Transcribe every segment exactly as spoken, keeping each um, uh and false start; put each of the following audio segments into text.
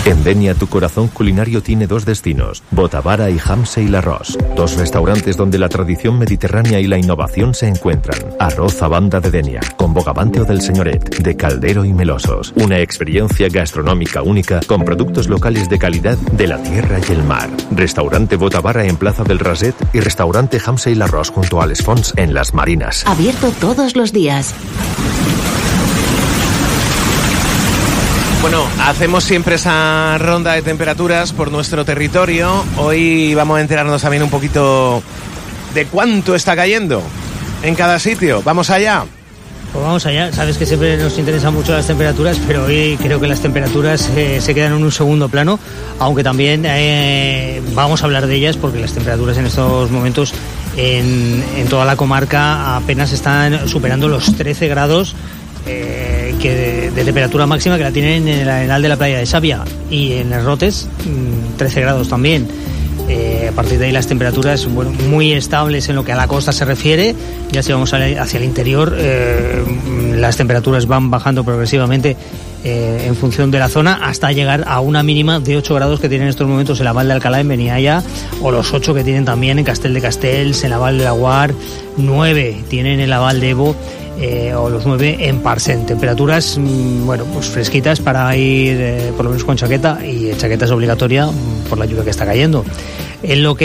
En Denia, tu corazón culinario tiene dos destinos, Botavara y Hamse y Larros. Dos restaurantes donde la tradición mediterránea y la innovación se encuentran. Arroz a banda de Denia, con bogavante o del señoret, de caldero y melosos. Una experiencia gastronómica única con productos locales de calidad de la tierra y el mar. Restaurante Botavara en Plaza del Raset y restaurante Hamse y Larros junto a Les Fonts en Las Marinas. Abierto todos los días. Bueno, hacemos siempre esa ronda de temperaturas por nuestro territorio. Hoy vamos a enterarnos también un poquito de cuánto está cayendo en cada sitio. ¿Vamos allá? Pues vamos allá. Sabes que siempre nos interesan mucho las temperaturas, pero hoy creo que las temperaturas eh, se quedan en un segundo plano, aunque también eh, vamos a hablar de ellas porque las temperaturas en estos momentos en, en toda la comarca apenas están superando los trece grados. Eh, que de, de temperatura máxima, que la tienen en el arenal de la playa de Xàbia, y en Les Rotes mmm, trece grados también. Eh, a partir de ahí las temperaturas, bueno, muy estables en lo que a la costa se refiere. Ya si vamos hacia el interior, eh, las temperaturas van bajando progresivamente eh, en función de la zona, hasta llegar a una mínima de ocho grados que tienen en estos momentos en la Val de Alcalá, en Beniaya, o los ocho que tienen también en Castel de Castells, en la Val de Laguar, nueve tienen en la Val de Evo, Eh, o los nueve en Parcent. Temperaturas, mmm, bueno, pues fresquitas para ir eh, por lo menos con chaqueta, y chaqueta es obligatoria mmm, por la lluvia que está cayendo. En lo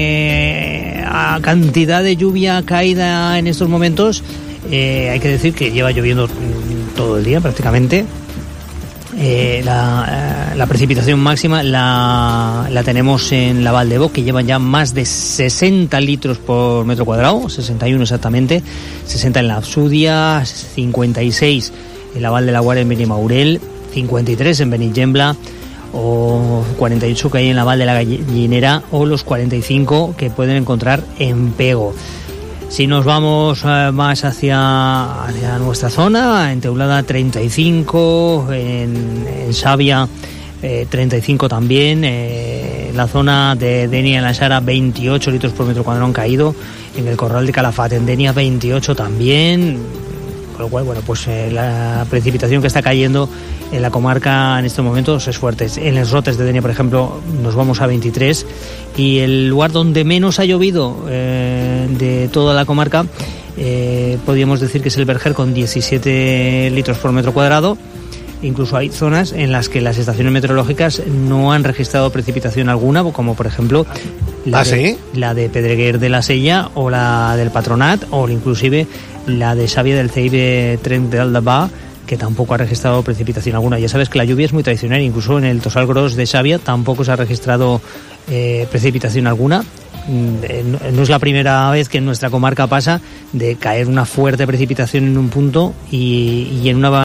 que a cantidad de lluvia caída en estos momentos, eh, hay que decir que lleva lloviendo mmm, todo el día prácticamente. Eh, la, la precipitación máxima la, la tenemos en la Val d'Ebo, que llevan ya más de sesenta litros por metro cuadrado, sesenta y uno exactamente, sesenta en la Absudia, cincuenta y seis en la Val de Laguar en Benimaurel, cincuenta y tres en Benigembla, o cuarenta y ocho que hay en la Val de la Gallinera, o los cuarenta y cinco que pueden encontrar en Pego. Si nos vamos eh, más hacia, hacia nuestra zona, en Teulada treinta y cinco, en, en Xàbia eh, treinta y cinco también, eh, en la zona de Denia en la Xara veintiocho litros por metro cuadrado han caído, en el Corral de Calafat en Denia veintiocho también, con lo cual, bueno, pues eh, la precipitación que está cayendo en la comarca en estos momentos es fuerte. En Les Rotes de Denia, por ejemplo, nos vamos a veintitrés, y el lugar donde menos ha llovido eh, de toda la comarca, eh, podríamos decir que es el Berger, con diecisiete litros por metro cuadrado. Incluso hay zonas en las que las estaciones meteorológicas no han registrado precipitación alguna, como por ejemplo la, ¿Ah, de, sí? la de Pedreguer de la Sella, o la del Patronat, o inclusive la de Xàbia del Ceire Tren de Aldabà, que tampoco ha registrado precipitación alguna. Ya sabes que la lluvia es muy tradicional, incluso en el Tossal Gros de Xàbia tampoco se ha registrado eh, precipitación alguna. No es la primera vez que en nuestra comarca pasa de caer una fuerte precipitación en un punto y, y en una